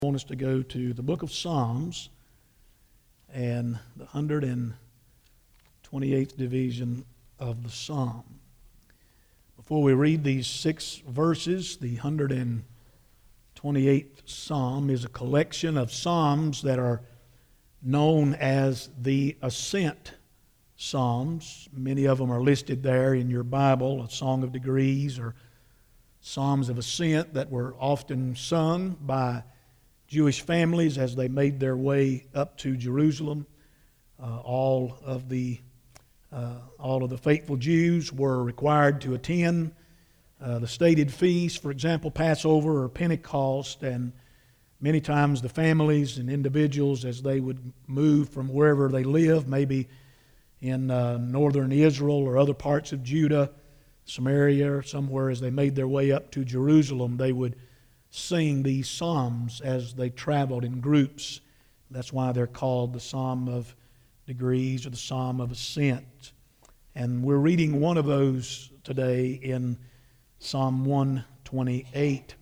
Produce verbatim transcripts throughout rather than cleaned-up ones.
I want us to go to the book of Psalms and the one hundred twenty-eighth division of the Psalm. Before we read these six verses, the one hundred twenty-eighth Psalm is a collection of psalms that are known as the Ascent Psalms. Many of them are listed there in your Bible, a Song of Degrees or Psalms of Ascent that were often sung by Jewish families as they made their way up to Jerusalem. Uh, all of the uh, all of the faithful Jews were required to attend uh, the stated feasts, for example, Passover or Pentecost, and many times the families and individuals, as they would move from wherever they lived, maybe in uh, northern Israel or other parts of Judah, Samaria, or somewhere, as they made their way up to Jerusalem, they would sing these psalms as they traveled in groups. That's why they're called the Psalm of Degrees or the Psalm of Ascent. And we're reading one of those today in Psalm one twenty-eight.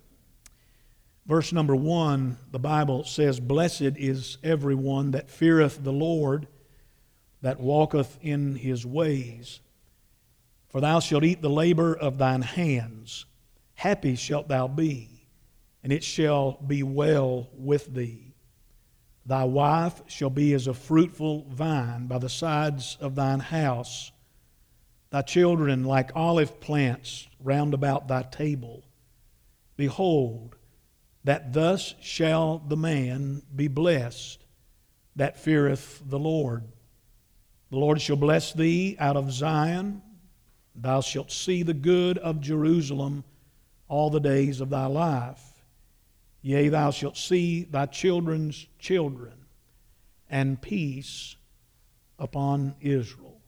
Verse number one, the Bible says, "Blessed is everyone that feareth the Lord, that walketh in his ways. For thou shalt eat the labor of thine hands. Happy shalt thou be, and it shall be well with thee. Thy wife shall be as a fruitful vine by the sides of thine house, thy children like olive plants round about thy table. Behold, that thus shall the man be blessed that feareth the Lord. The Lord shall bless thee out of Zion. Thou shalt see the good of Jerusalem all the days of thy life. Yea, thou shalt see thy children's children, and peace upon Israel."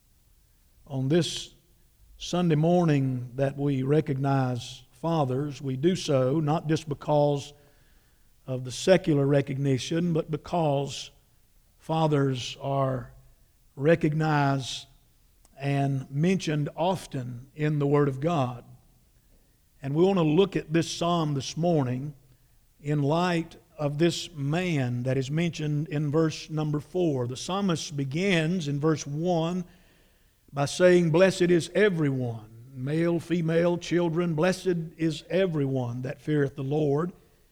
On this Sunday morning that we recognize fathers, we do so not just because of the secular recognition, but because fathers are recognized and mentioned often in the Word of God. And we want to look at this psalm this morning in light of this man that is mentioned in verse number four. The psalmist begins in verse one by saying, "Blessed is everyone," male, female, children, blessed is everyone that feareth the Lord.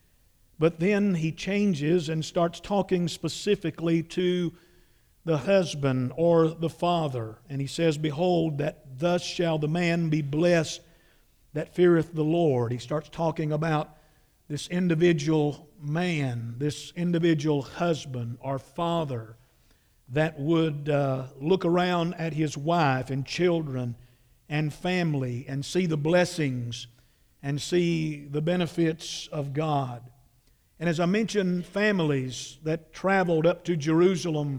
But then he changes and starts talking specifically to the husband or the father. And he says, "Behold, that thus shall the man be blessed that feareth the Lord." He starts talking about this individual man, this individual husband or father that would uh, look around at his wife and children and family and see the blessings and see the benefits of God. And as I mentioned, families that traveled up to Jerusalem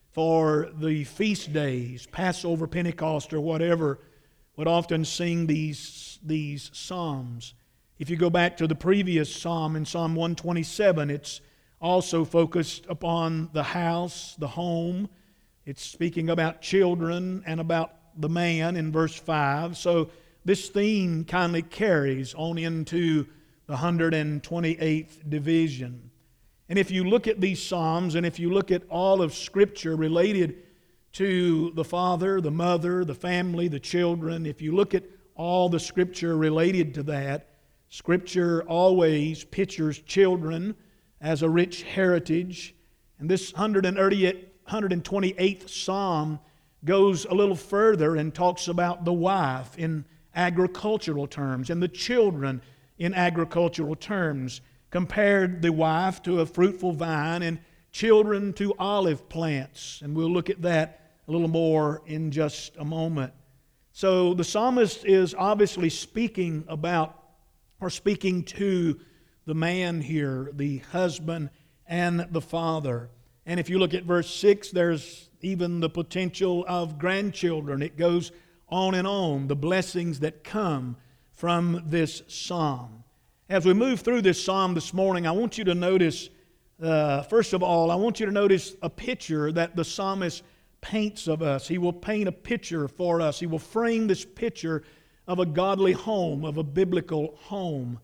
for the feast days, Passover, Pentecost, or whatever, would often sing these, these psalms. If you go back to the previous psalm in Psalm one twenty-seven, it's also focused upon the house, the home. It's speaking about children and about the man in verse five. So this theme kindly carries on into the one hundred twenty-eighth division. And if you look at these psalms, and if you look at all of Scripture related to the father, the mother, the family, the children, if you look at all the Scripture related to that, Scripture always pictures children as a rich heritage. And this one hundred twenty-eighth Psalm goes a little further and talks about the wife in agricultural terms and the children in agricultural terms. Compared the wife to a fruitful vine and children to olive plants. And we'll look at that a little more in just a moment. So the psalmist is obviously speaking about or speaking to the man here, the husband and the father. And if you look at verse six, there's even the potential of grandchildren. It goes on and on, the blessings that come from this psalm. As we move through this psalm this morning, I want you to notice, uh, first of all, I want you to notice a picture that the psalmist paints of us. He will paint a picture for us. He will frame this picture of a godly home, of a biblical home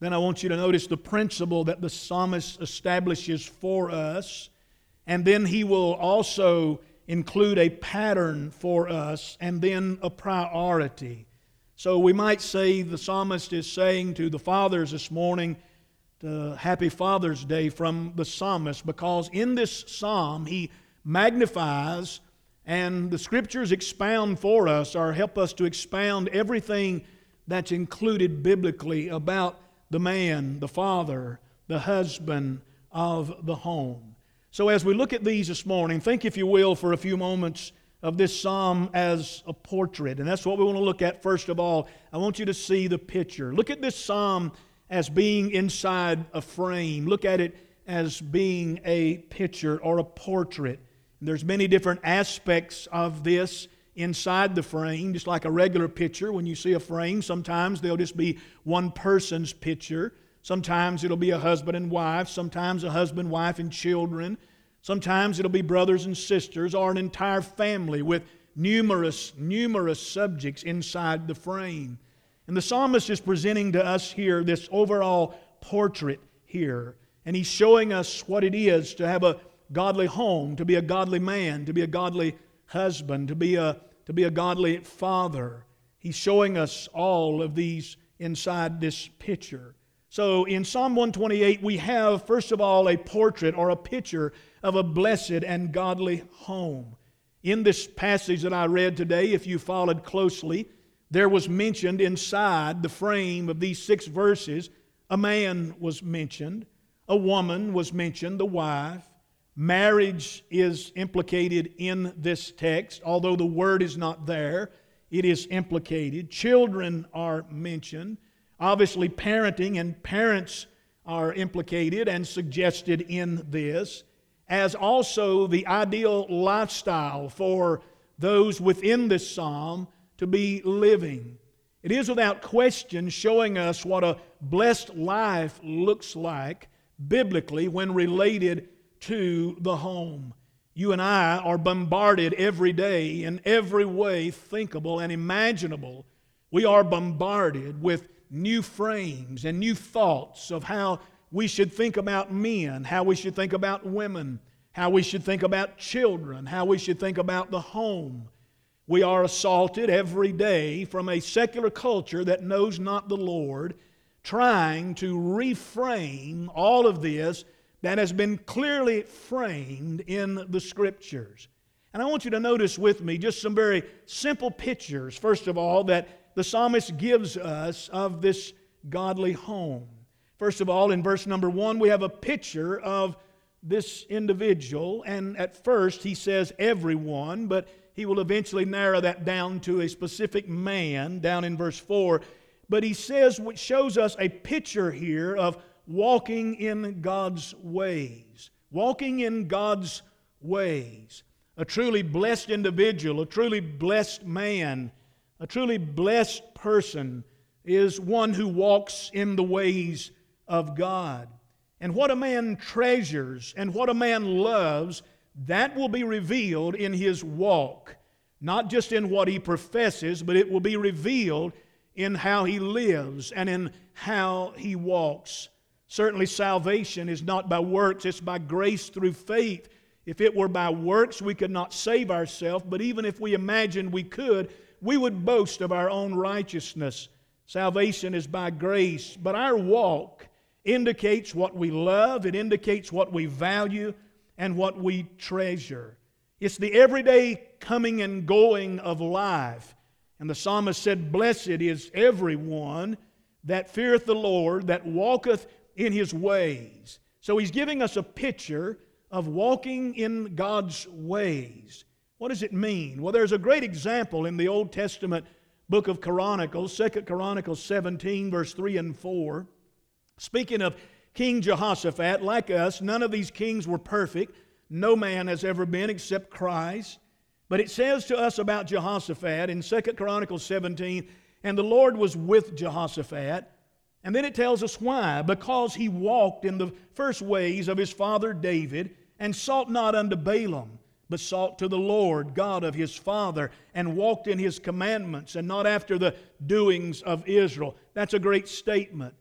Then I want you to notice the principle that the psalmist establishes for us. And then he will also include a pattern for us and then a priority. So we might say the psalmist is saying to the fathers this morning, the Happy Father's Day from the psalmist, because in this psalm he magnifies and the Scriptures expound for us or help us to expound everything that's included biblically about the man, the father, the husband of the home. So as we look at these this morning, think, if you will, for a few moments of this psalm as a portrait. And that's what we want to look at first of all. I want you to see the picture. Look at this psalm as being inside a frame. Look at it as being a picture or a portrait. And there's many different aspects of this inside the frame, just like a regular picture. When you see a frame, sometimes they'll just be one person's picture. Sometimes it'll be a husband and wife. Sometimes a husband, wife, and children. Sometimes it'll be brothers and sisters or an entire family with numerous, numerous subjects inside the frame. And the psalmist is presenting to us here this overall portrait here. And he's showing us what it is to have a godly home, to be a godly man, to be a godly husband, to be a, to be a godly father. He's showing us all of these inside this picture. So in Psalm one twenty-eight, we have, first of all, a portrait or a picture of a blessed and godly home. In this passage that I read today, if you followed closely, there was mentioned inside the frame of these six verses, a man was mentioned, a woman was mentioned, the wife. Marriage is implicated in this text, although the word is not there, it is implicated. Children are mentioned. Obviously, parenting and parents are implicated and suggested in this, as also the ideal lifestyle for those within this psalm to be living. It is without question showing us what a blessed life looks like biblically when related to the home. You and I are bombarded every day in every way thinkable and imaginable. We are bombarded with new frames and new thoughts of how we should think about men, how we should think about women, how we should think about children, how we should think about the home. We are assaulted every day from a secular culture that knows not the Lord, trying to reframe all of this that has been clearly framed in the Scriptures. And I want you to notice with me just some very simple pictures, first of all, that the psalmist gives us of this godly home. First of all, in verse number one, we have a picture of this individual, and at first he says everyone, but he will eventually narrow that down to a specific man down in verse four. But he says, which shows us a picture here of walking in God's ways. Walking in God's ways. A truly blessed individual, a truly blessed man, a truly blessed person is one who walks in the ways of God. And what a man treasures and what a man loves, that will be revealed in his walk. Not just in what he professes, but it will be revealed in how he lives and in how he walks. Certainly salvation is not by works, it's by grace through faith. If it were by works, we could not save ourselves, but even if we imagined we could, we would boast of our own righteousness. Salvation is by grace, but our walk indicates what we love, it indicates what we value, and what we treasure. It's the everyday coming and going of life. And the psalmist said, "Blessed is everyone that feareth the Lord, that walketh in His ways." So he's giving us a picture of walking in God's ways. What does it mean? Well, there's a great example in the Old Testament book of Chronicles, Second Chronicles seventeen, verse three and four. Speaking of King Jehoshaphat, like us, none of these kings were perfect. No man has ever been except Christ. But it says to us about Jehoshaphat in Second Chronicles seventeen, "And the Lord was with Jehoshaphat." And then it tells us why. Because he walked in the first ways of his father David, and sought not unto Balaam, but sought to the Lord God of his father, and walked in His commandments, and not after the doings of Israel. That's a great statement.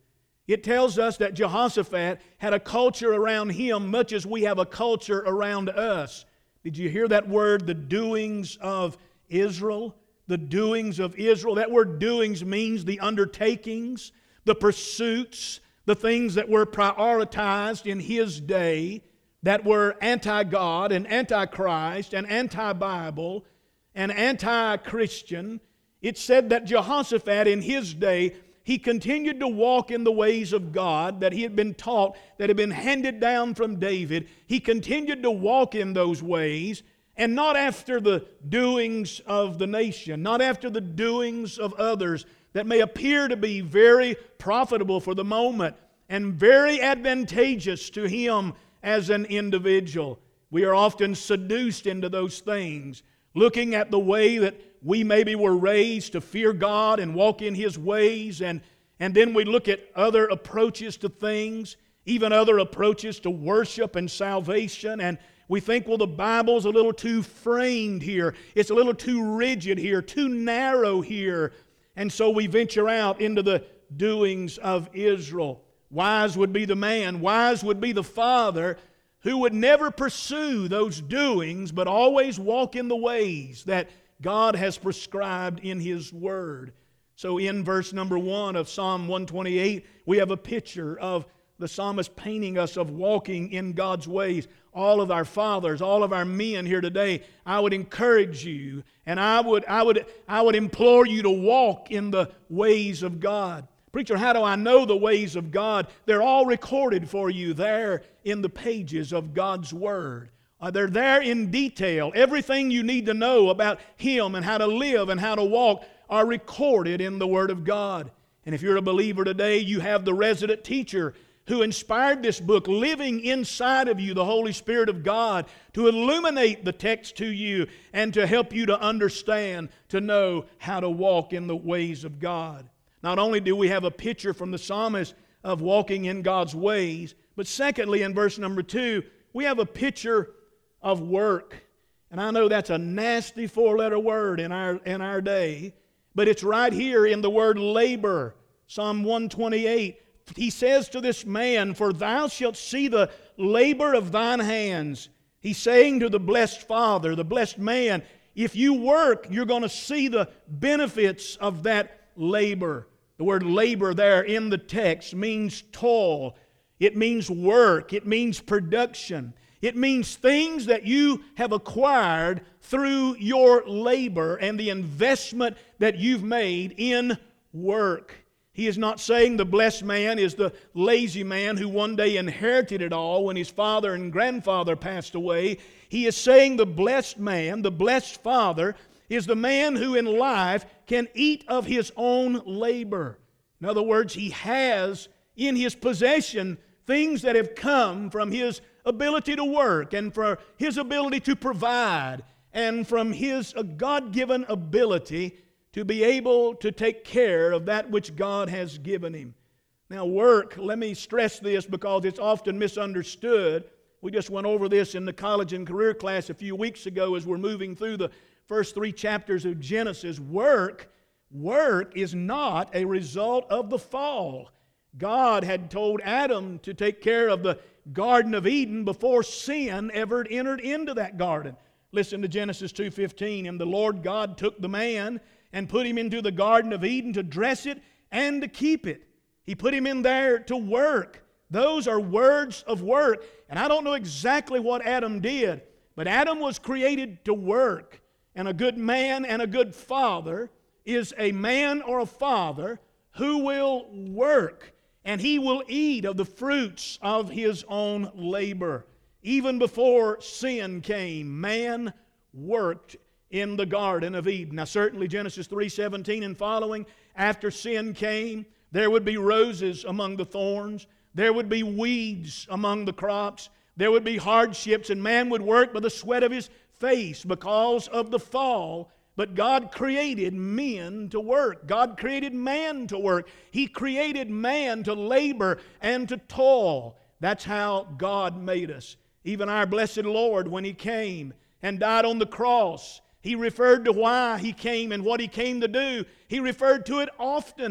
It tells us that Jehoshaphat had a culture around him much as we have a culture around us. Did you hear that word, the doings of Israel? The doings of Israel. That word doings means the undertakings, the pursuits, the things that were prioritized in his day that were anti-God and anti-Christ and anti-Bible and anti-Christian. It said that Jehoshaphat in his day, he continued to walk in the ways of God that he had been taught, that had been handed down from David. He continued to walk in those ways, and not after the doings of the nation, not after the doings of others that may appear to be very profitable for the moment and very advantageous to him as an individual. We are often seduced into those things, looking at the way that we maybe were raised to fear God and walk in His ways, and, and then we look at other approaches to things, even other approaches to worship and salvation, and we think, well, the Bible's a little too framed here. It's a little too rigid here, too narrow here. And so we venture out into the doings of Israel. Wise would be the man, wise would be the father who would never pursue those doings, but always walk in the ways that God has prescribed in His Word. So in verse number one of Psalm one twenty-eight, we have a picture of the psalmist painting us of walking in God's ways. All of our fathers, all of our men here today, I would encourage you and I would, I would, I would implore you to walk in the ways of God. Preacher, how do I know the ways of God? They're all recorded for you there in the pages of God's Word. Uh, they're there in detail. Everything you need to know about Him and how to live and how to walk are recorded in the Word of God. And if you're a believer today, you have the resident teacher who inspired this book, living inside of you, the Holy Spirit of God, to illuminate the text to you and to help you to understand, to know how to walk in the ways of God. Not only do we have a picture from the psalmist of walking in God's ways, but secondly, in verse number two, we have a picture of work. And I know that's a nasty four-letter word in our, in our day, but it's right here in the word labor. Psalm one twenty-eight, he says to this man, "For thou shalt see the labor of thine hands." He's saying to the blessed father, the blessed man, if you work, you're going to see the benefits of that labor. The word labor there in the text means toil. It means work. It means production. It means things that you have acquired through your labor and the investment that you've made in work. He is not saying the blessed man is the lazy man who one day inherited it all when his father and grandfather passed away. He is saying the blessed man, the blessed father, is the man who in life can eat of his own labor. In other words, he has in his possession things that have come from his ability to work and for his ability to provide and from his God-given ability to be able to take care of that which God has given him. Now work, let me stress this because it's often misunderstood. We just went over this in the college and career class a few weeks ago as we're moving through the first three chapters of Genesis. Work, work is not a result of the fall. God had told Adam to take care of the Garden of Eden before sin ever entered into that garden. Listen to Genesis two fifteen. "And the Lord God took the man and put him into the Garden of Eden to dress it and to keep it." He put him in there to work. Those are words of work. And I don't know exactly what Adam did, but Adam was created to work. And a good man and a good father is a man or a father who will work. And he will eat of the fruits of his own labor. Even before sin came, man worked in the Garden of Eden. Now certainly Genesis three seventeen and following, after sin came, there would be roses among the thorns. There would be weeds among the crops. There would be hardships, and man would work by the sweat of his face because of the fall. But God created men to work. God created man to work. He created man to labor and to toil. That's how God made us. Even our blessed Lord, when He came and died on the cross, He referred to why He came and what He came to do. He referred to it often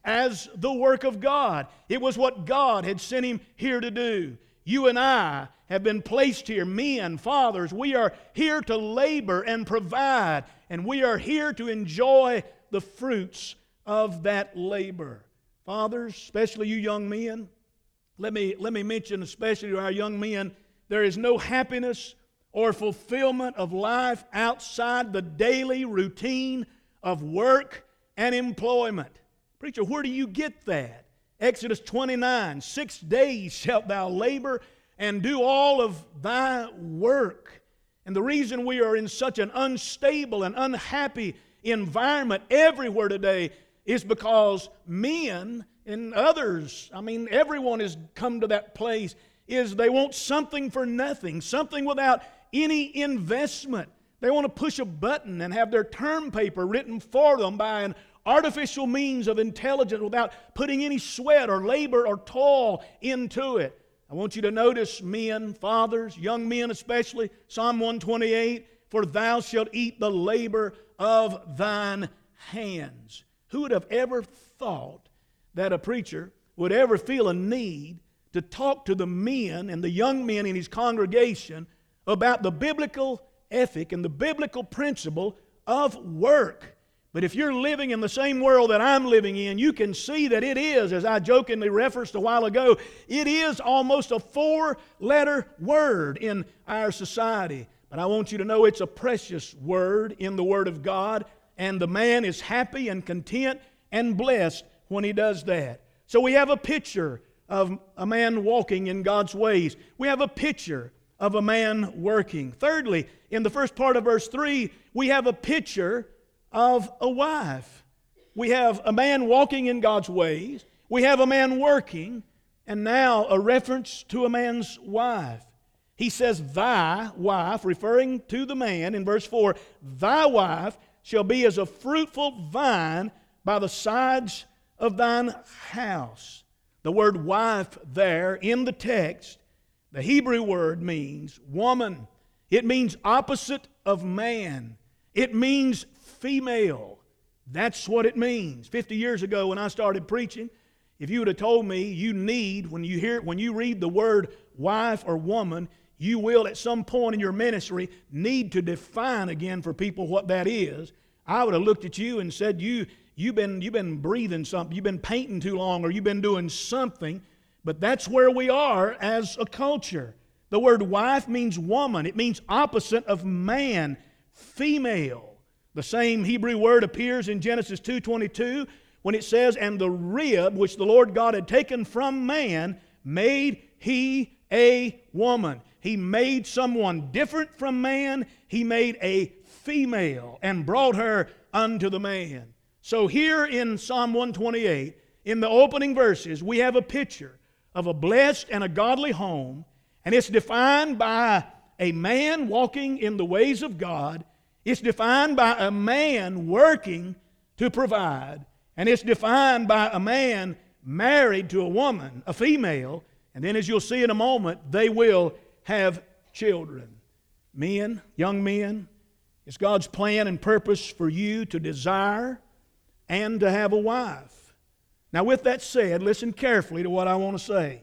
as the work of God. It was what God had sent him here to do. You and I have been placed here, men, fathers. We are here to labor and provide, and we are here to enjoy the fruits of that labor. Fathers, especially you young men, let me, let me mention especially to our young men, there is no happiness or fulfillment of life outside the daily routine of work and employment. Preacher, where do you get that? Exodus twenty-nine, six days shalt thou labor and do all of thy work. And the reason we are in such an unstable and unhappy environment everywhere today is because men and others, I mean everyone has come to that place, is they want something for nothing, something without any investment. They want to push a button and have their term paper written for them by an artificial means of intelligence without putting any sweat or labor or toil into it. I want you to notice, men, fathers, young men especially, Psalm one twenty-eight, for thou shalt eat the labor of thine hands. Who would have ever thought that a preacher would ever feel a need to talk to the men and the young men in his congregation about the biblical ethic and the biblical principle of work? But if you're living in the same world that I'm living in, you can see that it is, as I jokingly referenced a while ago, it is almost a four-letter word in our society. But I want you to know it's a precious word in the Word of God, and the man is happy and content and blessed when he does that. So we have a picture of a man walking in God's ways. We have a picture of a man working. Thirdly, in the first part of verse three, we have a picture of a wife. We have a man walking in God's ways. We have a man working. And now a reference to a man's wife. He says, thy wife, referring to the man in verse four, thy wife shall be as a fruitful vine by the sides of thine house. The word wife there in the text, the Hebrew word means woman. It means opposite of man. It means female. That's what it means. Fifty years ago when I started preaching, if you would have told me you need, when you hear, when you read the word wife or woman, you will at some point in your ministry need to define again for people what that is, I would have looked at you and said, you, you've been, you've been breathing something, you've been painting too long, or you've been doing something. But that's where we are as a culture. The word wife means woman. It means opposite of man, female. The same Hebrew word appears in Genesis two twenty-two when it says, and the rib which the Lord God had taken from man made he a woman. He made someone different from man. He made a female and brought her unto the man. So here in Psalm one twenty-eight, in the opening verses, we have a picture of a blessed and a godly home, and it's defined by a man walking in the ways of God. It's defined by a man working to provide, and it's defined by a man married to a woman, a female, and then as you'll see in a moment, they will have children. Men, young men, it's God's plan and purpose for you to desire and to have a wife. Now with that said, listen carefully to what I want to say.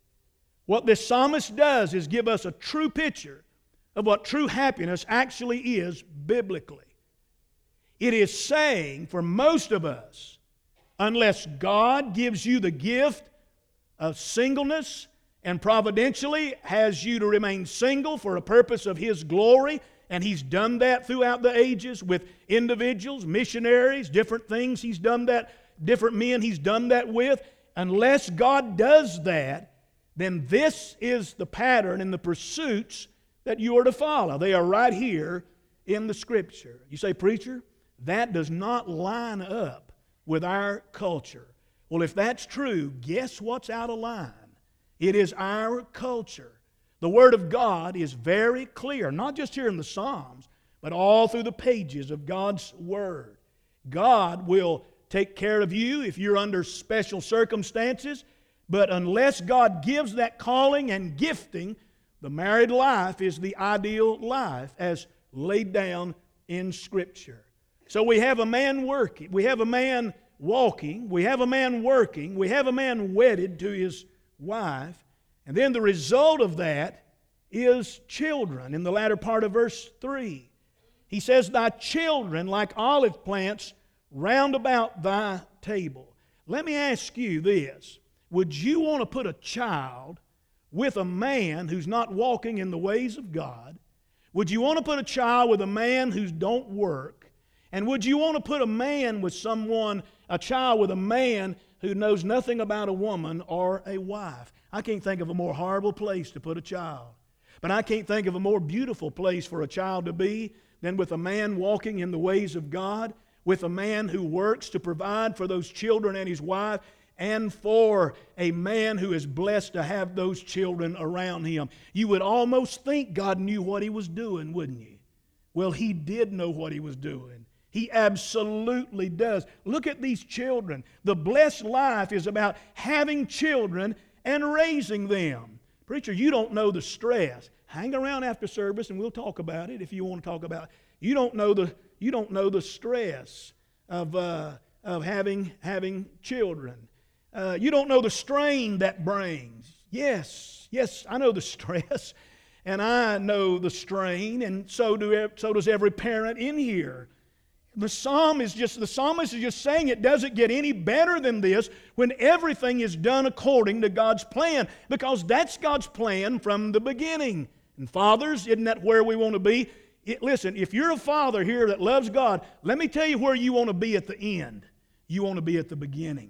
What this psalmist does is give us a true picture of what true happiness actually is biblically. It is saying for most of us, unless God gives you the gift of singleness and providentially has you to remain single for a purpose of His glory, and He's done that throughout the ages with individuals, missionaries, different things He's done that, different men He's done that with. Unless God does that, then this is the pattern and the pursuits that you are to follow. They are right here in the Scripture. You say, preacher, that does not line up with our culture. Well, if that's true, guess what's out of line? It is our culture. The Word of God is very clear, not just here in the Psalms, but all through the pages of God's Word. God will take care of you if you're under special circumstances, but unless God gives that calling and gifting, the married life is the ideal life as laid down in Scripture. So we have a man working. We have a man walking, we have a man working, we have a man wedded to his wife, and then the result of that is children in the latter part of verse three. He says, thy children like olive plants round about thy table. Let me ask you this. Would you want to put a child with a man who's not walking in the ways of God? Would you want to put a child with a man who don't work? And would you want to put a man with someone, a child with a man who knows nothing about a woman or a wife? I can't think of a more horrible place to put a child. But I can't think of a more beautiful place for a child to be than with a man walking in the ways of God, with a man who works to provide for those children and his wife, and for a man who is blessed to have those children around him. You would almost think God knew what He was doing, wouldn't you? Well, He did know what He was doing. He absolutely does. Look at these children. The blessed life is about having children and raising them. Preacher, you don't know the stress. Hang around after service and we'll talk about it if you want to talk about it. You don't know the, you don't know the stress of, uh, of having, having children. Uh, you don't know the strain that brings. Yes, yes, I know the stress, and I know the strain, and so do so does every parent in here. The psalm is just the psalmist is just saying it doesn't get any better than this when everything is done according to God's plan, because that's God's plan from the beginning. And fathers, isn't that where we want to be? It, listen, if you're a father here that loves God, let me tell you where you want to be at the end. You want to be at the beginning.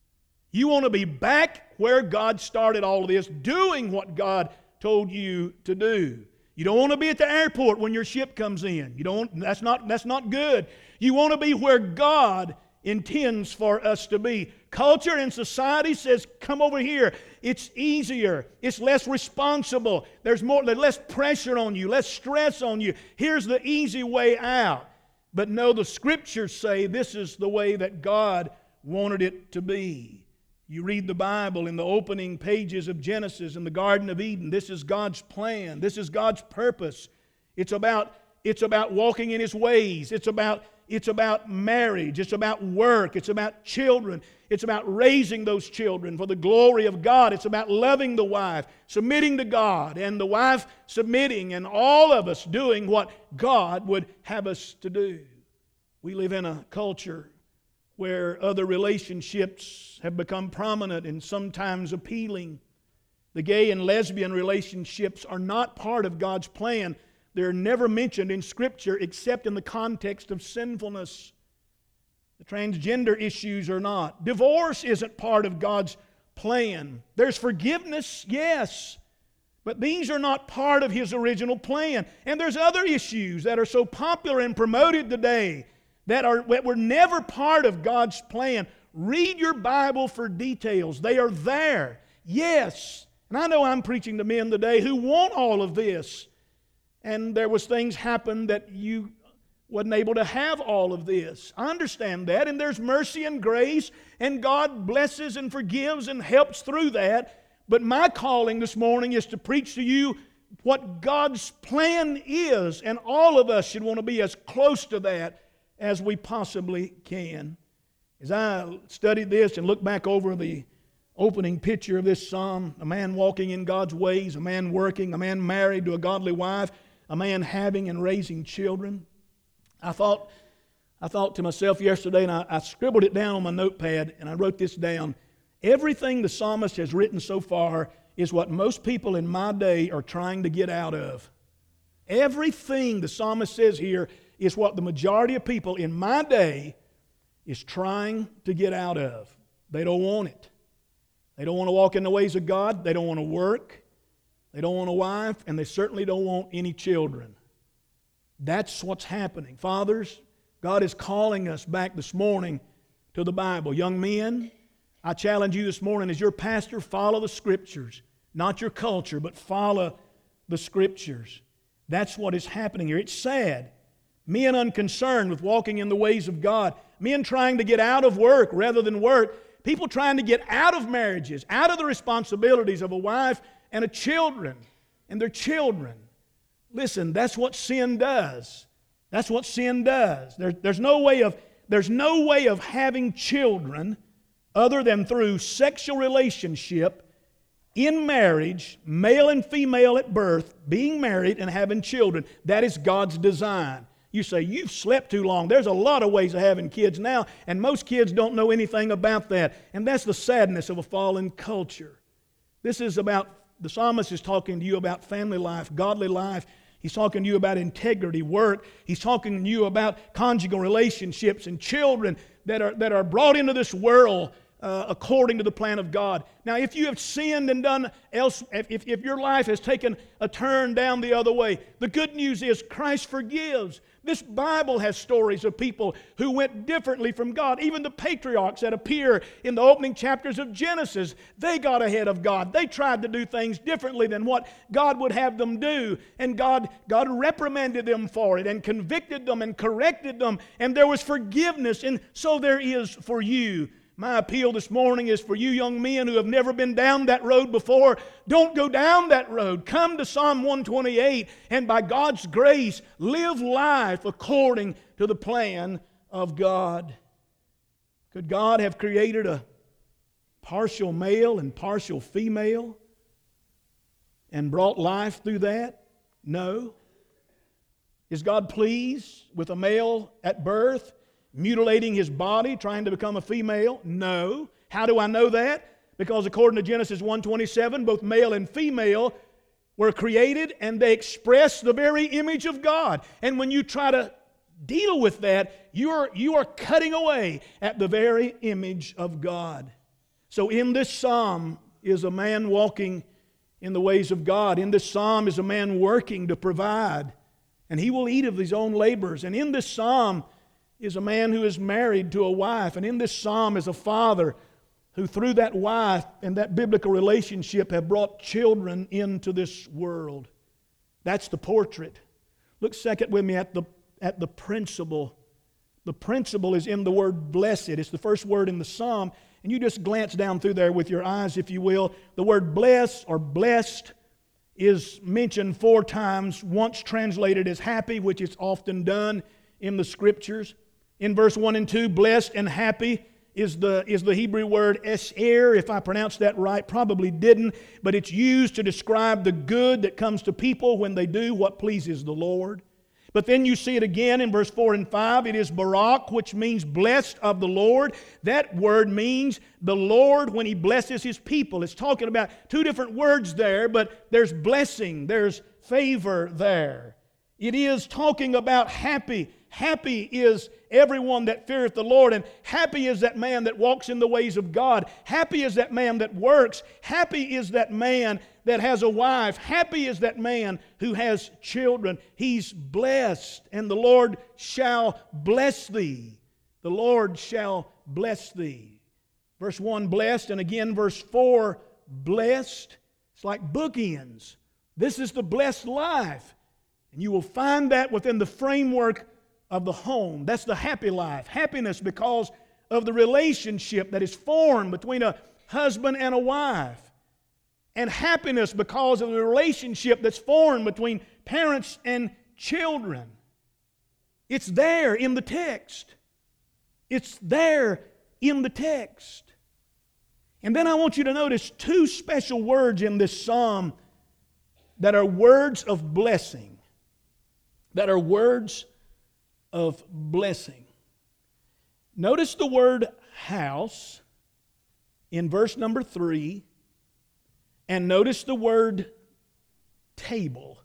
You want to be back where God started all of this, doing what God told you to do. You don't want to be at the airport when your ship comes in. You don't. That's not, that's not good. You want to be where God intends for us to be. Culture and society says, come over here. It's easier. It's less responsible. There's more, there's less pressure on you, less stress on you. Here's the easy way out. But no, the Scriptures say this is the way that God wanted it to be. You read the Bible in the opening pages of Genesis in the Garden of Eden. This is God's plan. This is God's purpose. It's about, it's about walking in His ways. It's about, it's about marriage. It's about work. It's about children. It's about raising those children for the glory of God. It's about loving the wife, submitting to God, and the wife submitting, and all of us doing what God would have us to do. We live in a culture where other relationships have become prominent and sometimes appealing. The gay and lesbian relationships are not part of God's plan. They're never mentioned in Scripture except in the context of sinfulness. The transgender issues are not. Divorce isn't part of God's plan. There's forgiveness, yes, but these are not part of His original plan. And there's other issues that are so popular and promoted today that are that were never part of God's plan. Read your Bible for details. They are there. Yes. And I know I'm preaching to men today who want all of this. And there was things happen that you wasn't able to have all of this. I understand that. And there's mercy and grace. And God blesses and forgives and helps through that. But my calling this morning is to preach to you what God's plan is. And all of us should want to be as close to that as we possibly can. As I studied this and looked back over the opening picture of this psalm, a man walking in God's ways, a man working, a man married to a godly wife, a man having and raising children, I thought, I thought to myself yesterday, and I, I scribbled it down on my notepad, and I wrote this down. Everything the psalmist has written so far is what most people in my day are trying to get out of. Everything the psalmist says here is what the majority of people in my day is trying to get out of. They don't want it. They don't want to walk in the ways of God. They don't want to work. They don't want a wife. And they certainly don't want any children. That's what's happening. Fathers, God is calling us back this morning to the Bible. Young men, I challenge you this morning as your pastor, follow the Scriptures. Not your culture, but follow the Scriptures. That's what is happening here. It's sad. Men unconcerned with walking in the ways of God. Men trying to get out of work rather than work. People trying to get out of marriages, out of the responsibilities of a wife and a children and their children. Listen, that's what sin does. That's what sin does. There, there's no way of There's no way of having children other than through sexual relationship in marriage, male and female at birth, being married and having children. That is God's design. You say, you've slept too long. There's a lot of ways of having kids now, and most kids don't know anything about that. And that's the sadness of a fallen culture. This is about, the psalmist is talking to you about family life, godly life. He's talking to you about integrity, work. He's talking to you about conjugal relationships and children that are, that are brought into this world Uh, according to the plan of God. Now, if you have sinned and done else, if, if your life has taken a turn down the other way, the good news is Christ forgives. This Bible has stories of people who went differently from God. Even the patriarchs that appear in the opening chapters of Genesis, they got ahead of God. They tried to do things differently than what God would have them do. And God, God reprimanded them for it and convicted them and corrected them. And there was forgiveness. And so there is for you. My appeal this morning is for you young men who have never been down that road before. Don't go down that road. Come to Psalm one twenty-eight and by God's grace live life according to the plan of God. Could God have created a partial male and partial female and brought life through that? No. Is God pleased with a male at birth mutilating his body, trying to become a female? No. How do I know that? Because according to Genesis one twenty-seven, both male and female were created and they express the very image of God. And when you try to deal with that, you are, you are cutting away at the very image of God. So in this psalm is a man walking in the ways of God. In this psalm is a man working to provide, and he will eat of his own labors. And in this psalm is a man who is married to a wife. And in this psalm is a father who through that wife and that biblical relationship have brought children into this world. That's the portrait. Look second with me at the, at the principle. The principle is in the word blessed. It's the first word in the psalm. And you just glance down through there with your eyes, if you will. The word bless or blessed is mentioned four times, once translated as happy, which is often done in the Scriptures. In verse one and two, blessed and happy is the, is the Hebrew word esher. If I pronounced that right, probably didn't. But it's used to describe the good that comes to people when they do what pleases the Lord. But then you see it again in verse four and five. It is barak, which means blessed of the Lord. That word means the Lord when He blesses His people. It's talking about two different words there, but there's blessing, there's favor there. It is talking about happy. Happy is everyone that feareth the Lord, and happy is that man that walks in the ways of God. Happy is that man that works. Happy is that man that has a wife. Happy is that man who has children. He's blessed, and the Lord shall bless thee. The Lord shall bless thee. Verse one, blessed, and again verse four, blessed. It's like bookends. This is the blessed life. And you will find that within the framework of the home. That's the happy life. Happiness because of the relationship that is formed between a husband and a wife. And happiness because of the relationship that's formed between parents and children. It's there in the text. It's there in the text. And then I want you to notice two special words in this psalm that are words of blessing. That are words of blessing. Notice the word house in verse number three, and notice the word table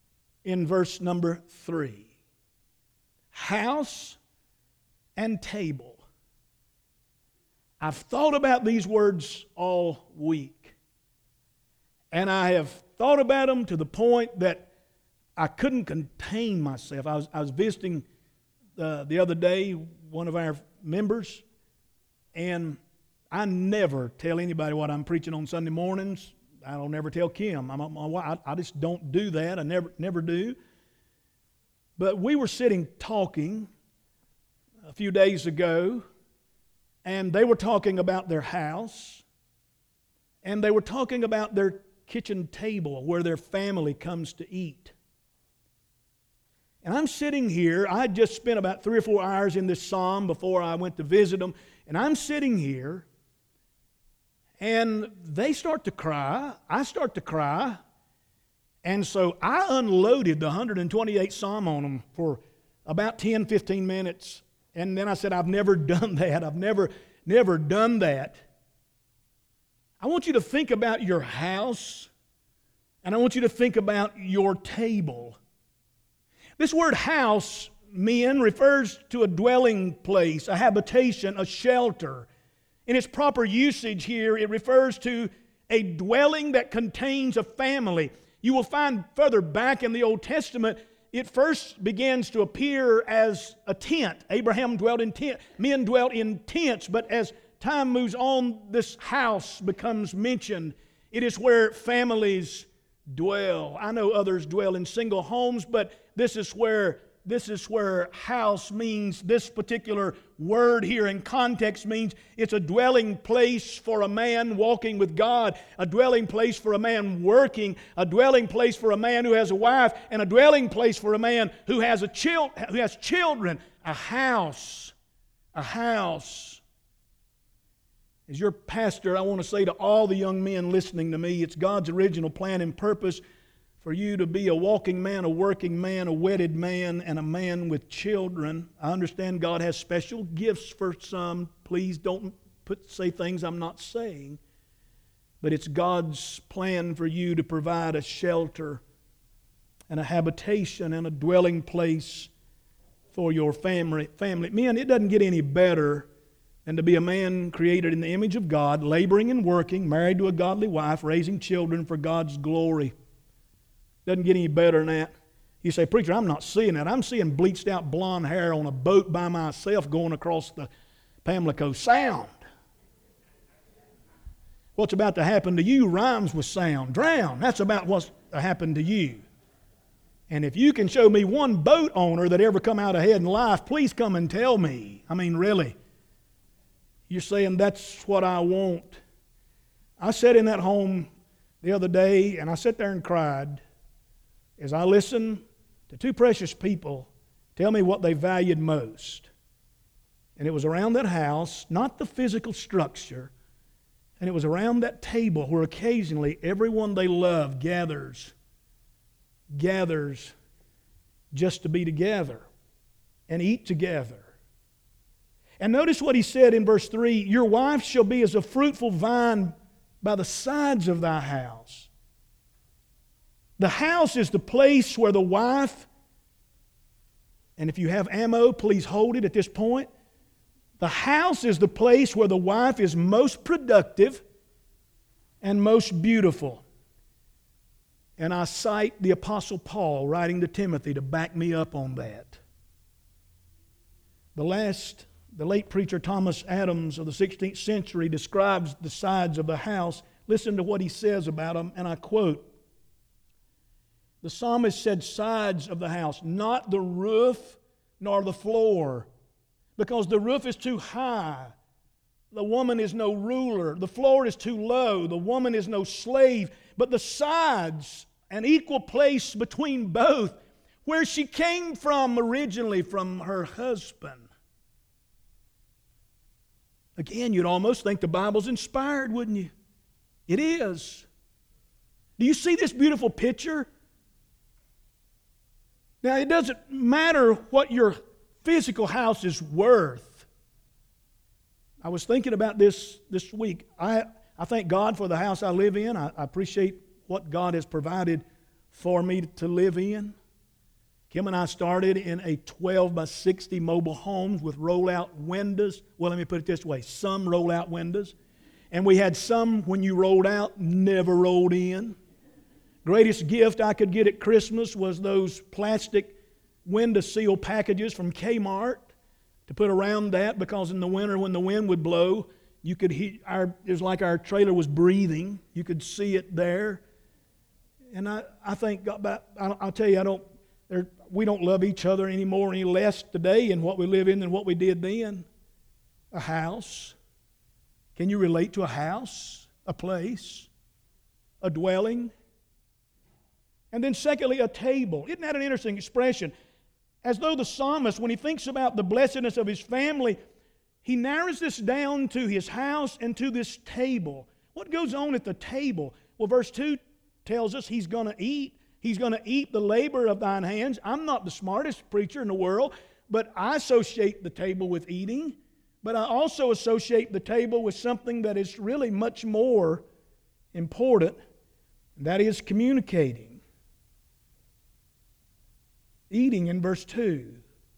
in verse number three. House and table. I've thought about these words all week, and I have thought about them to the point that I couldn't contain myself. I was, I was visiting uh, the other day one of our members, and I never tell anybody what I'm preaching on Sunday mornings. I don't never tell Kim. I'm, I'm, I, I just don't do that. I never, never do. But we were sitting talking a few days ago, and they were talking about their house, and they were talking about their kitchen table where their family comes to eat. And I'm sitting here. I had just spent about three or four hours in this psalm before I went to visit them. And I'm sitting here, and they start to cry. I start to cry. And so I unloaded the one hundred twenty-eighth Psalm on them for about ten, fifteen minutes. And then I said, I've never done that. I've never, never done that. I want you to think about your house, and I want you to think about your table. This word house, men, refers to a dwelling place, a habitation, a shelter. In its proper usage here, it refers to a dwelling that contains a family. You will find further back in the Old Testament, it first begins to appear as a tent. Abraham dwelt in tent. Men dwelt in tents, but as time moves on, this house becomes mentioned. It is where families dwell. I know others dwell in single homes, but this is where this is where house means. This particular word here in context means it's a dwelling place for a man walking with God, a dwelling place for a man working, a dwelling place for a man who has a wife, and a dwelling place for a man who has a chil- who has children. A house, a house. As your pastor, I want to say to all the young men listening to me, it's God's original plan and purpose for you to be a walking man, a working man, a wedded man, and a man with children. I understand God has special gifts for some. Please don't put, say things I'm not saying. But it's God's plan for you to provide a shelter and a habitation and a dwelling place for your family. family. Men, it doesn't get any better than to be a man created in the image of God, laboring and working, married to a godly wife, raising children for God's glory. Doesn't get any better than that. You say, preacher, I'm not seeing that. I'm seeing bleached out blonde hair on a boat by myself going across the Pamlico Sound. What's about to happen to you rhymes with sound. Drown. That's about what's happened to you. And if you can show me one boat owner that ever come out ahead in life, please come and tell me. I mean, really. You're saying that's what I want. I sat in that home the other day, and I sat there and cried as I listened to two precious people tell me what they valued most. And it was around that house, not the physical structure, and it was around that table where occasionally everyone they love gathers, gathers just to be together and eat together. And notice what he said in verse three, your wife shall be as a fruitful vine by the sides of thy house. The house is the place where the wife, and if you have ammo, please hold it at this point. The house is the place where the wife is most productive and most beautiful. And I cite the Apostle Paul writing to Timothy to back me up on that. The last, the late preacher Thomas Adams of the sixteenth century describes the sides of the house. Listen to what he says about them, and I quote, the psalmist said sides of the house, not the roof nor the floor, because the roof is too high. The woman is no ruler. The floor is too low. The woman is no slave. But the sides, an equal place between both, where she came from originally from her husband. Again, you'd almost think the Bible's inspired, wouldn't you? It is. Do you see this beautiful picture? Now, it doesn't matter what your physical house is worth. I was thinking about this this week. I, I thank God for the house I live in. I, I appreciate what God has provided for me to live in. Kim and I started in a twelve by sixty mobile homes with roll-out windows. Well, let me put it this way. Some roll-out windows. And we had some, when you rolled out, never rolled in. Greatest gift I could get at Christmas was those plastic window seal packages from Kmart to put around that, because in the winter when the wind would blow, you could hear our, it was like our trailer was breathing. You could see it there. And I, I think God, but I'll tell you, I don't. There, we don't love each other anymore any less today in what we live in than what we did then. A house. Can you relate to a house, a place, a dwelling? And then secondly, a table. Isn't that an interesting expression? As though the psalmist, when he thinks about the blessedness of his family, he narrows this down to his house and to this table. What goes on at the table? Well, verse two tells us he's going to eat. He's going to eat the labor of thine hands. I'm not the smartest preacher in the world, but I associate the table with eating. But I also associate the table with something that is really much more important, and that is communicating. Eating in verse two.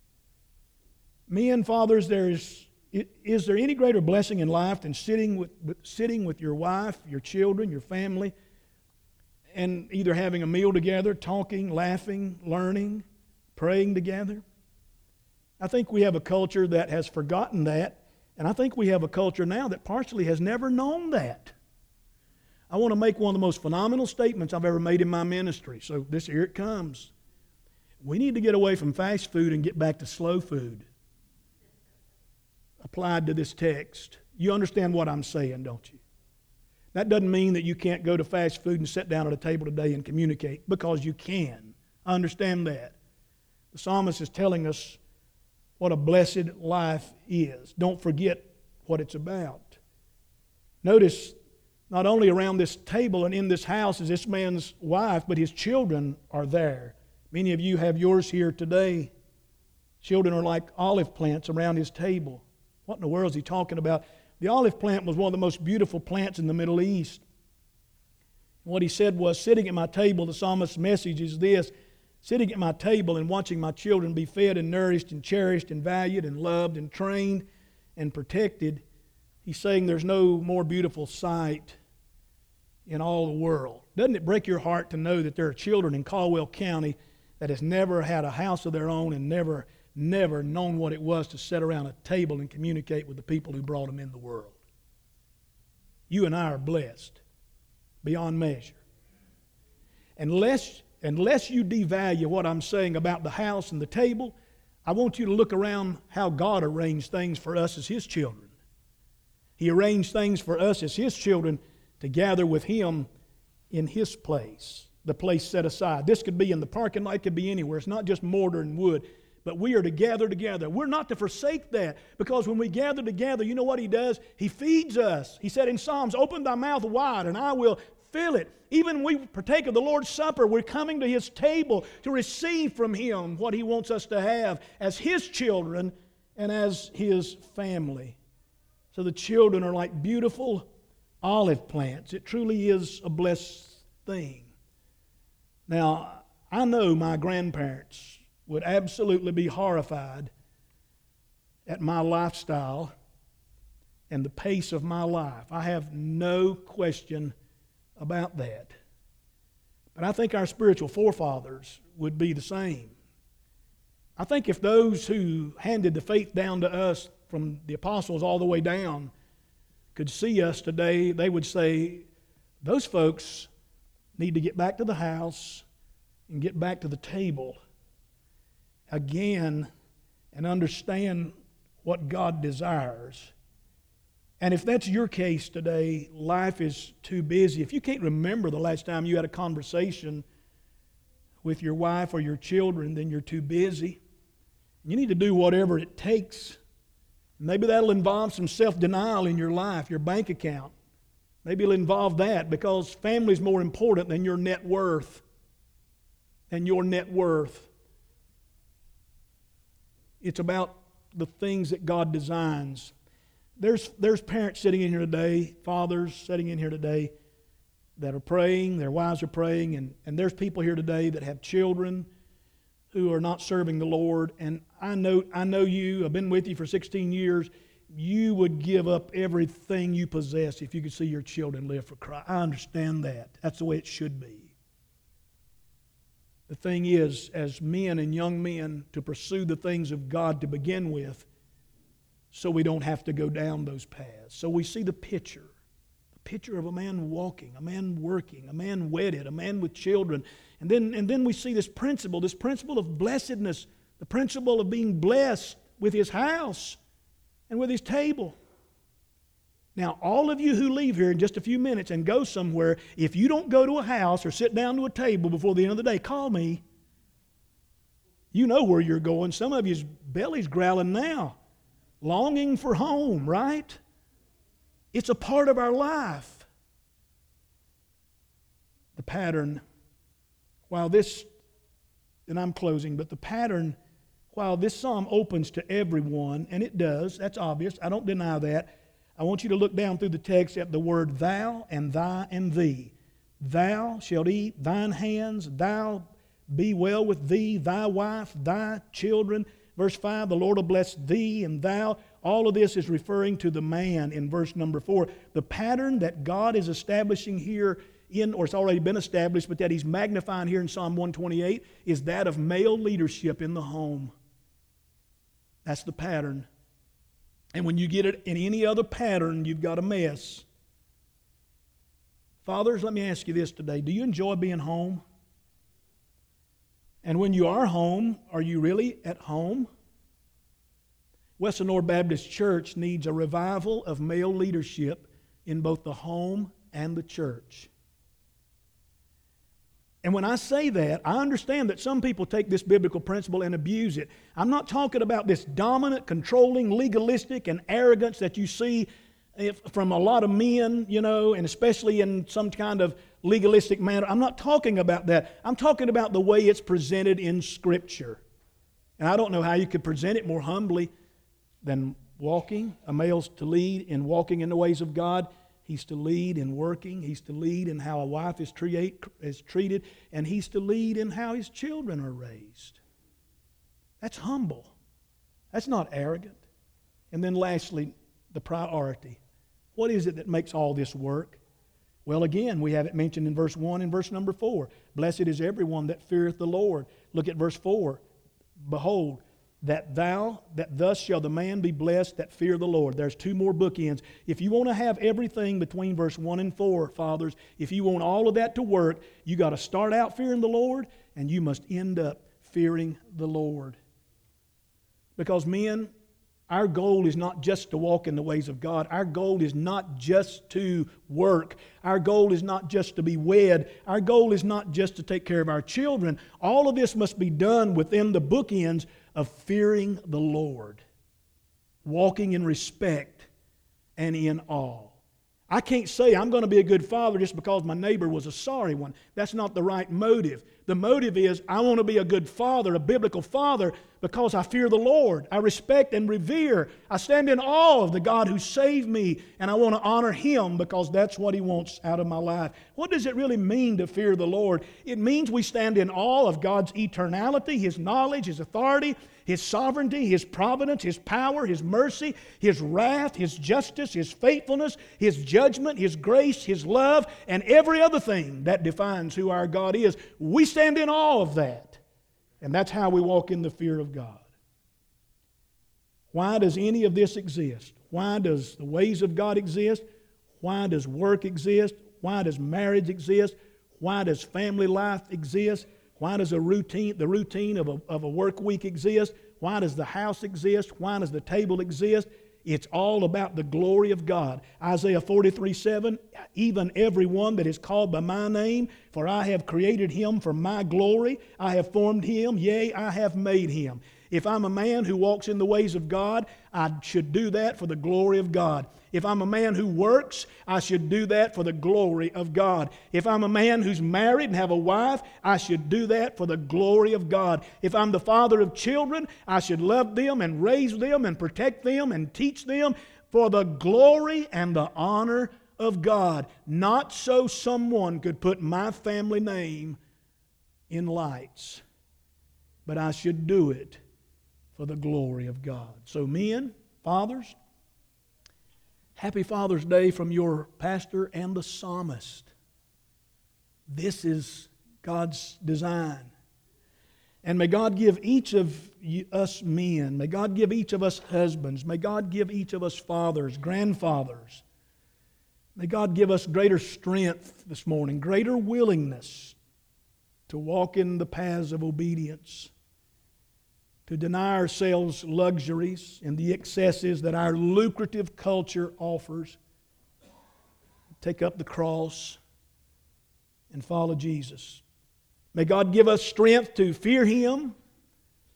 Men, fathers, there is, is there any greater blessing in life than sitting with, sitting with your wife, your children, your family, and either having a meal together, talking, laughing, learning, praying together? I think we have a culture that has forgotten that, and I think we have a culture now that partially has never known that. I want to make one of the most phenomenal statements I've ever made in my ministry, so this here it comes. We need to get away from fast food and get back to slow food. Applied to this text. You understand what I'm saying, don't you? That doesn't mean that you can't go to fast food and sit down at a table today and communicate, because you can. I understand that. The psalmist is telling us what a blessed life is. Don't forget what it's about. Notice, not only around this table and in this house is this man's wife, but his children are there. Many of you have yours here today. Children are like olive plants around his table. What in the world is he talking about? The olive plant was one of the most beautiful plants in the Middle East. What he said was, sitting at my table, the psalmist's message is this: sitting at my table and watching my children be fed and nourished and cherished and valued and loved and trained and protected. He's saying there's no more beautiful sight in all the world. Doesn't it break your heart to know that there are children in Caldwell County that has never had a house of their own and never, never known what it was to sit around a table and communicate with the people who brought them in the world? You and I are blessed beyond measure. Unless, unless you devalue what I'm saying about the house and the table, I want you to look around how God arranged things for us as His children. He arranged things for us as His children to gather with Him in His place, the place set aside. This could be in the parking lot, it could be anywhere. It's not just mortar and wood, but we are to gather together. We're not to forsake that, because when we gather together, you know what He does? He feeds us. He said in Psalms, open thy mouth wide and I will fill it. Even when we partake of the Lord's Supper, we're coming to His table to receive from Him what He wants us to have as His children and as His family. So the children are like beautiful olive plants. It truly is a blessed thing. Now, I know my grandparents would absolutely be horrified at my lifestyle and the pace of my life. I have no question about that. But I think our spiritual forefathers would be the same. I think if those who handed the faith down to us from the apostles all the way down could see us today, they would say, those folks need to get back to the house and get back to the table again and understand what God desires. And if that's your case today, life is too busy. If you can't remember the last time you had a conversation with your wife or your children, then you're too busy. You need to do whatever it takes. Maybe that'll involve some self-denial in your life, your bank account. Maybe it'll involve that, because family's more important than your net worth. Than your net worth. It's about the things that God designs. There's, there's parents sitting in here today, fathers sitting in here today that are praying, their wives are praying, and, and there's people here today that have children who are not serving the Lord. And I know, I know you, I've been with you for sixteen years, you would give up everything you possess if you could see your children live for Christ. I understand that. That's the way it should be. The thing is, as men and young men, to pursue the things of God to begin with, so we don't have to go down those paths. So we see the picture, the picture of a man walking, a man working, a man wedded, a man with children. And then, and then we see this principle, this principle of blessedness, the principle of being blessed with his house and with his table. Now, all of you who leave here in just a few minutes and go somewhere, if you don't go to a house or sit down to a table before the end of the day, call me. You know where you're going. Some of you's belly's growling now, longing for home, right? It's a part of our life. The pattern, while this, and I'm closing, but the pattern, while this psalm opens to everyone, and it does, that's obvious, I don't deny that, I want you to look down through the text at the word thou and thy and thee. Thou shalt eat thine hands, thou be well with thee, thy wife, thy children. Verse five, the Lord will bless thee and thou. All of this is referring to the man in verse number four. The pattern that God is establishing here in, or it's already been established, but that He's magnifying here in Psalm one twenty-eight, is that of male leadership in the home. That's the pattern. And when you get it in any other pattern, you've got a mess. Fathers, let me ask you this today. Do you enjoy being home? And when you are home, are you really at home? Western North Baptist Church needs a revival of male leadership in both the home and the church. And when I say that, I understand that some people take this biblical principle and abuse it. I'm not talking about this dominant, controlling, legalistic, and arrogance that you see if, from a lot of men, you know, and especially in some kind of legalistic manner. I'm not talking about that. I'm talking about the way it's presented in Scripture. And I don't know how you could present it more humbly than walking. A male's to lead in walking in the ways of God. He's to lead in working. He's to lead in how a wife is, treat, is treated. And he's to lead in how his children are raised. That's humble. That's not arrogant. And then lastly, the priority. What is it that makes all this work? Well, again, we have it mentioned in verse one and verse number four. Blessed is everyone that feareth the Lord. Look at verse four. Behold, that thou, that thus shall the man be blessed that fear the Lord. There's two more bookends. If you want to have everything between verse one and four, fathers, if you want all of that to work, you got to start out fearing the Lord, and you must end up fearing the Lord. Because men, our goal is not just to walk in the ways of God. Our goal is not just to work. Our goal is not just to be wed. Our goal is not just to take care of our children. All of this must be done within the bookends of fearing the Lord, walking in respect and in awe. I can't say I'm going to be a good father just because my neighbor was a sorry one. That's not the right motive. The motive is I want to be a good father, a biblical father, because I fear the Lord. I respect and revere. I stand in awe of the God who saved me, and I want to honor Him because that's what He wants out of my life. What does it really mean to fear the Lord? It means we stand in awe of God's eternality, His knowledge, His authority, His sovereignty, His providence, His power, His mercy, His wrath, His justice, His faithfulness, His judgment, His grace, His love, and every other thing that defines who our God is. We stand in awe of that. And that's how we walk in the fear of God. Why does any of this exist? Why does the ways of God exist? Why does work exist? Why does marriage exist? Why does family life exist? Why does a routine, the routine of a, of a work week exist? Why does the house exist? Why does the table exist? It's all about the glory of God. Isaiah forty-three seven, even every one that is called by my name, for I have created him for my glory. I have formed him, yea, I have made him. If I'm a man who walks in the ways of God, I should do that for the glory of God. If I'm a man who works, I should do that for the glory of God. If I'm a man who's married and have a wife, I should do that for the glory of God. If I'm the father of children, I should love them and raise them and protect them and teach them for the glory and the honor of God. Not so someone could put my family name in lights, but I should do it for the glory of God. So men, fathers, happy Father's Day from your pastor and the psalmist. This is God's design. And may God give each of us men, may God give each of us husbands, may God give each of us fathers, grandfathers, may God give us greater strength this morning, greater willingness to walk in the paths of obedience, to deny ourselves luxuries and the excesses that our lucrative culture offers, take up the cross and follow Jesus. May God give us strength to fear Him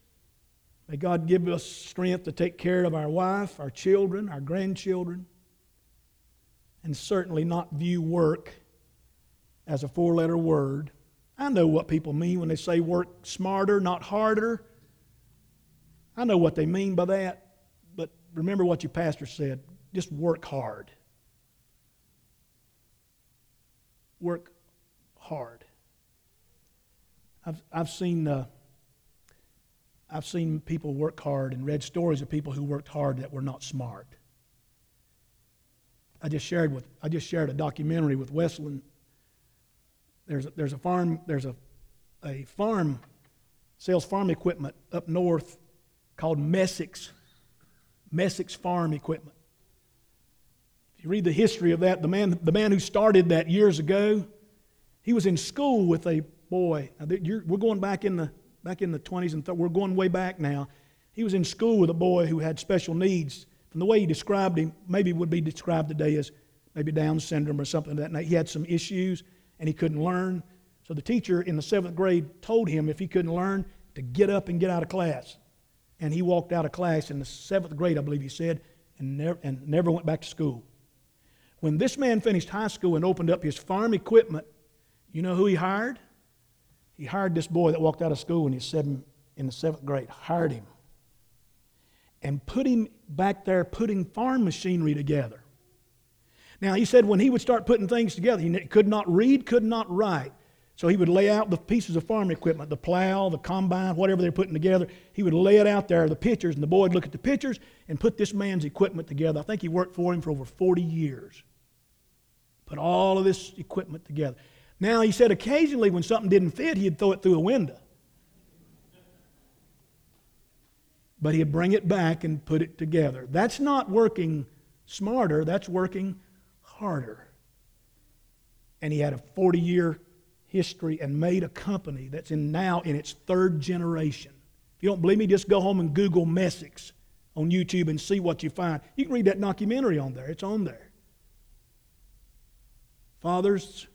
May God give us strength to take care of our wife, our children, our grandchildren, and certainly not view work as a four-letter word. I know what people mean when they say work smarter, not harder. I know what they mean by that, but remember what your pastor said. Just work hard. Work hard. I've I've seen uh, I've seen people work hard and read stories of people who worked hard that were not smart. I just shared with I just shared a documentary with Westland. There's a, there's a farm there's a a farm sells farm equipment up north called Messick's Messick's Farm Equipment. If you read the history of that, the man the man who started that years ago, he was in school with a boy. Now, you're, we're going back in the back in the twenties and th- we're going way back now. He was in school with a boy who had special needs. From the way he described him, maybe would be described today as maybe Down syndrome or something like that. He had some issues and he couldn't learn. So the teacher in the seventh grade told him if he couldn't learn to get up and get out of class. And he walked out of class in the seventh grade, I believe he said, and never, and never went back to school. When this man finished high school and opened up his farm equipment, you know who he hired? He hired this boy that walked out of school when he was seven, in the seventh grade, hired him, and put him back there putting farm machinery together. Now, he said when he would start putting things together, he could not read, could not write. So he would lay out the pieces of farm equipment, the plow, the combine, whatever they're putting together. He would lay it out there, the pictures, and the boy would look at the pictures and put this man's equipment together. I think he worked for him for over forty years. Put all of this equipment together. Now, he said occasionally when something didn't fit, he'd throw it through a window. But he'd bring it back and put it together. That's not working smarter, that's working harder. And he had a forty-year history and made a company that's in now in its third generation. If you don't believe me, just go home and Google Messick's on YouTube and see what you find. You can read that documentary on there. It's on there. Fathers,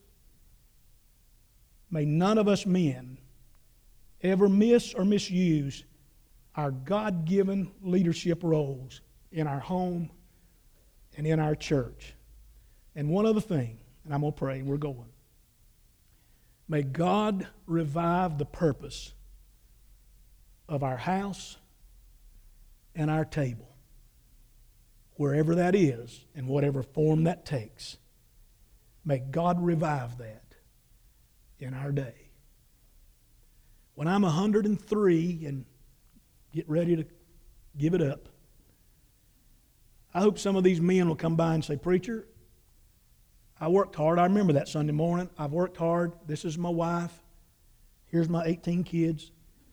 may none of us men ever miss or misuse our God-given leadership roles in our home and in our church. And one other thing, and I'm going to pray and we're going. May God revive the purpose of our house and our table, wherever that is and whatever form that takes. May God revive that in our day. When I'm one hundred three and get ready to give it up, I hope some of these men will come by and say, "Preacher, I worked hard." I remember that Sunday morning. I've worked hard. This is my wife. Here's my eighteen kids.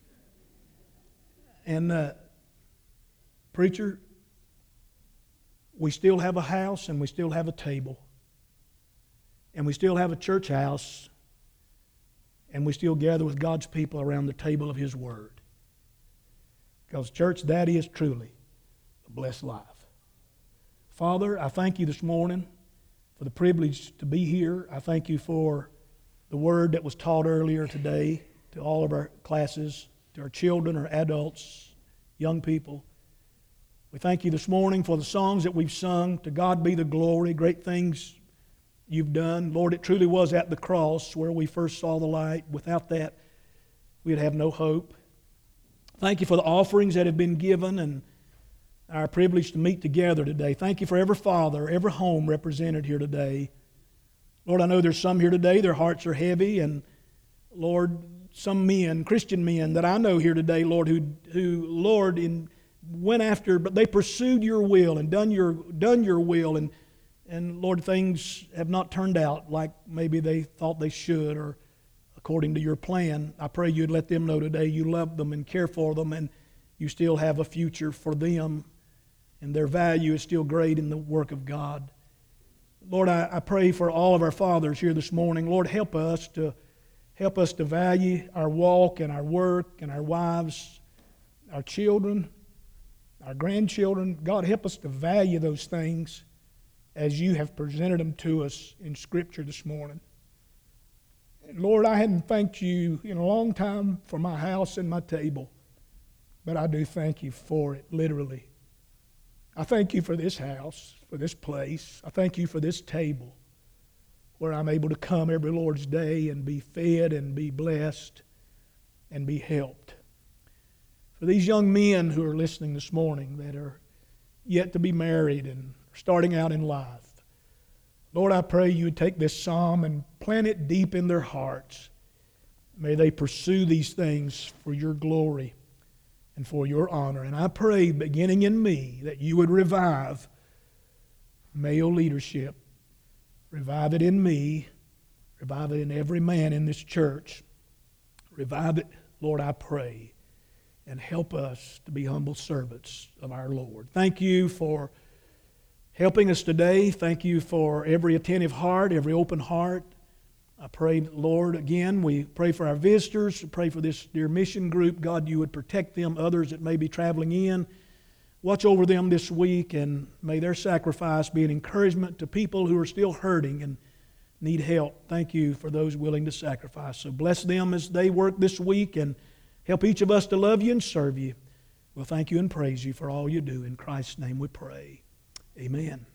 And, uh, preacher, we still have a house and we still have a table. And we still have a church house. And we still gather with God's people around the table of His Word. Because, church, that is truly a blessed life. Father, I thank You this morning for the privilege to be here. I thank You for the word that was taught earlier today to all of our classes, to our children, our adults, young people. We thank You this morning for the songs that we've sung. To God be the glory, great things You've done. Lord, it truly was at the cross where we first saw the light. Without that, we'd have no hope. Thank You for the offerings that have been given and our privilege to meet together today. Thank You for every father, every home represented here today. Lord, I know there's some here today, their hearts are heavy, and Lord, some men, Christian men that I know here today, Lord, who, who Lord, in, went after, but they pursued Your will and done Your, done your will, and, and Lord, things have not turned out like maybe they thought they should or according to Your plan. I pray You'd let them know today You love them and care for them, and You still have a future for them, and their value is still great in the work of God. Lord, I, I pray for all of our fathers here this morning. Lord, help us to help us to value our walk and our work and our wives, our children, our grandchildren. God, help us to value those things as You have presented them to us in Scripture this morning. And Lord, I hadn't thanked You in a long time for my house and my table. but I do thank you for it, literally. I thank you for this house, for this place. I thank you for this table where I'm able to come every Lord's Day and be fed and be blessed and be helped. For these young men who are listening this morning that are yet to be married and starting out in life, Lord, I pray you would take this psalm and plant it deep in their hearts. May they pursue these things for your glory and for your honor. And I pray, beginning in me, that you would revive male leadership. Revive it in me. Revive it in every man in this church. Revive it, Lord, I pray. And help us to be humble servants of our Lord. Thank you for helping us today. Thank you for every attentive heart, every open heart. I pray, Lord, again, we pray for our visitors. We pray for this dear mission group. God, you would protect them, others that may be traveling in. Watch over them this week, and may their sacrifice be an encouragement to people who are still hurting and need help. Thank you for those willing to sacrifice. So bless them as they work this week, and help each of us to love you and serve you. We'll thank you and praise you for all you do. In Christ's name we pray. Amen.